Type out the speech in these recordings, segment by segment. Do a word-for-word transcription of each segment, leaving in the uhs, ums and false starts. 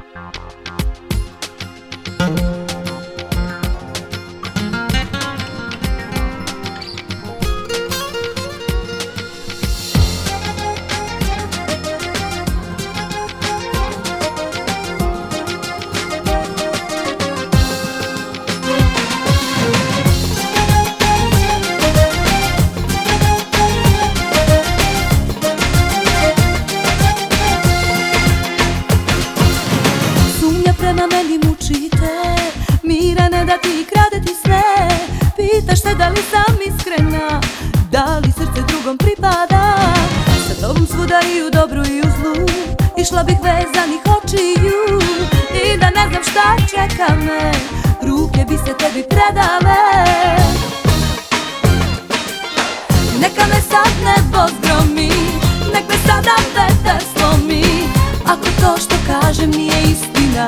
Prema meni mučite, mira ne da ti krade ti sve. Pitaš se da li sam iskrena, da li srce drugom pripada. Sa tobom svuda i u dobru i u zlu, išla bih vezanih očiju. I da ne znam šta čeka me, ruke bi se tebi predale. Neka me sad nebo zgromi, nek me sada vetar slomi, ako to što kažem nije istina.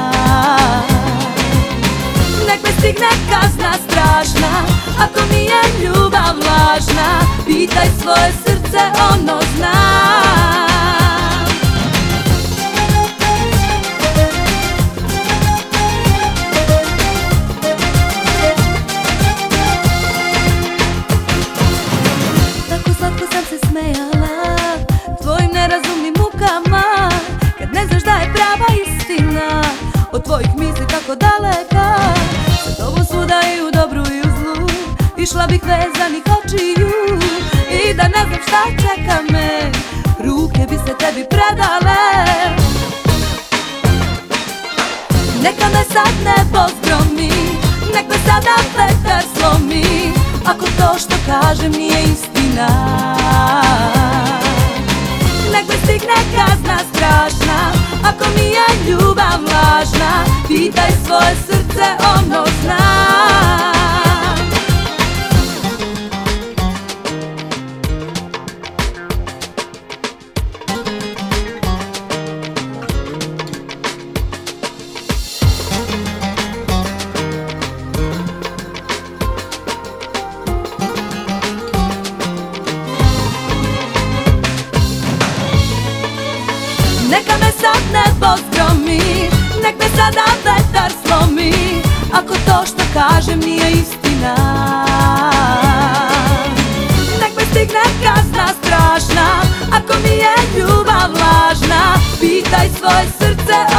Nek me stigne kazna strašna, ako mi je ljubav lažna, pitaj svoje srce, ono zna. Tako slatko sam se smejala tvojim nerazumnim mukama, kad ne znaš da je prava istina od tvojih misli tako daleka. Sa tobom svuda i u dobru i u zlu, išla bih vezanih očiju. I da ne znam šta čeka me, ruke bi se tebi predale. Neka me sad nebo zgromi, nek me sada vetar slomi, ako to što kažem nije istina. Nek me stigne kazna strašna, ako mi je ljubav lažna, pitaj svoje srce, ono zna. Neka me sad nebo zgromi, nek me sada vetar slomi, ako to što kažem nije istina. Nek me stigne kazna strašna, ako mi je ljubav lažna, pitaj svoje srce,